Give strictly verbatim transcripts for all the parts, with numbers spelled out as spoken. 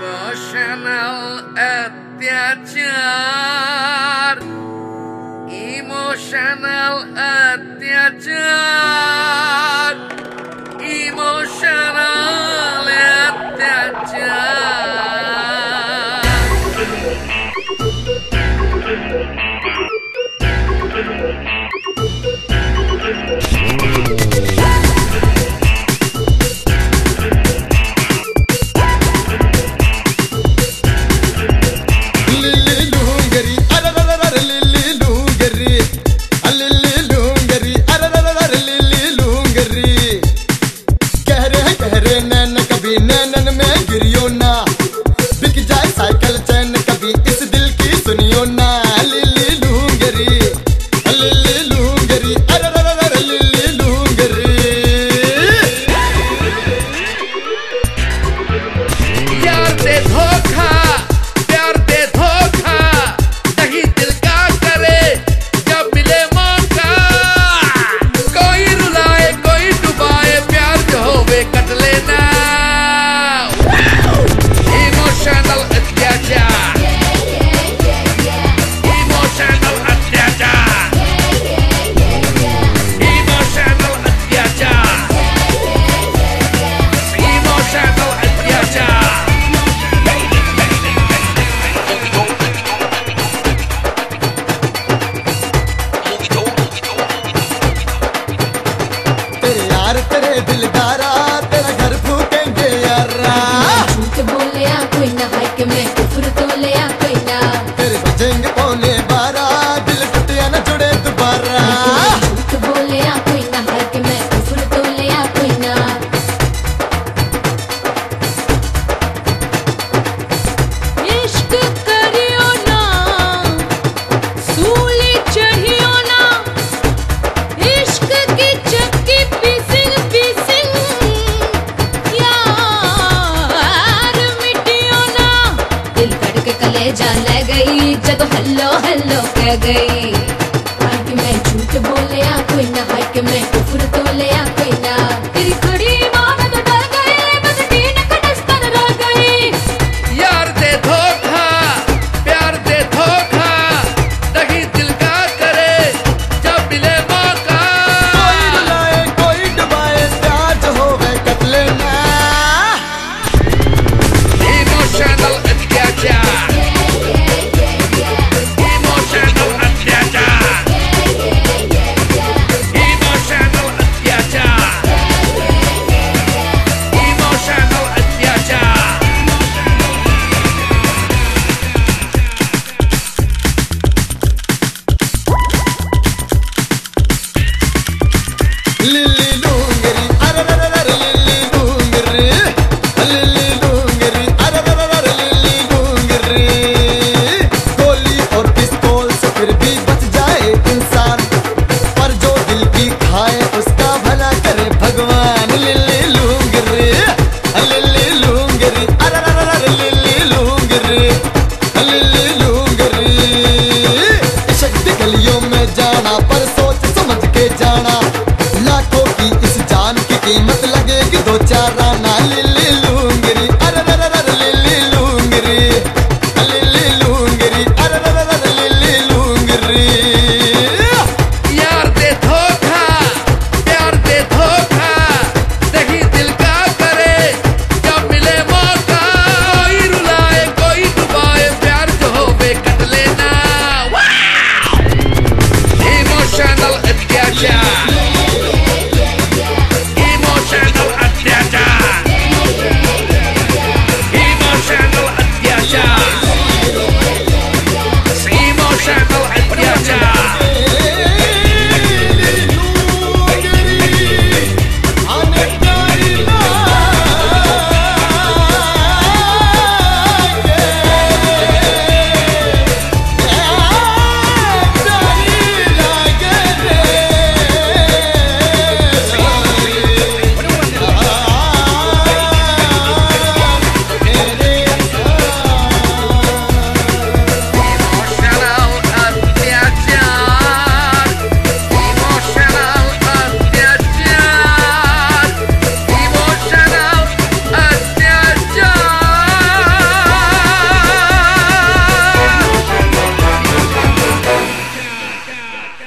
Emotional अत्याचार, emotional अत्याचार, emotional अत्याचार। गिरियो ना बिक जाए साइकिल चैन कभी इस दिल की सुनियो ना। लिली लूंगरी लिली लूंगरी अरे अरे अरे लिली लूंगरी। यार दे धोखा, प्यार दे धोखा, नहीं दिल का करे जब मिले मौका। कोई रुलाए कोई डुबाए, प्यार जो होवे कट लेना। Emotional अत्याचार, emotional अत्याचार, emotional अत्याचार, emotional अत्याचार। तेरे यार तेरे दिलदारा तेरा घर फूकेंगे यारा। झूठ बोले या कोई ना है कि मैं कुफर तो ले या कोई ना। तेरे बजेंगे पौने बारह दिल टूटे ना जुड़े दोबारा। झूठ बोले या कोई ना है कि मैं कुफर तो ले या कोई ना। इश्क करियो ना सूली चढ़ियो ना। इश्क की चक्की पीसिंग पीसिंग यार मिटियो ना। दिल कट के कलेजा ले गई जब हल्लो हल्लो कह गई। हाय कि मैं झूठ बोले या कोई ना, हाय कि मैं कुफर तो ले या कोई ना। तेरी खड़ी मान तो डर गई, बस तीन कटस्तर रह गई। यार दे धोखा, प्यार दे धोखा, नहीं दिल का करे जब मिले मौका। कोई रुलाए कोई डुबाए, प्यार जो होवे कट लेना। Emotional अत्याचार, emotional अत्याचार।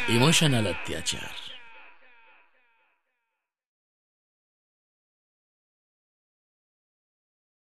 इमोशनल अत्याचार।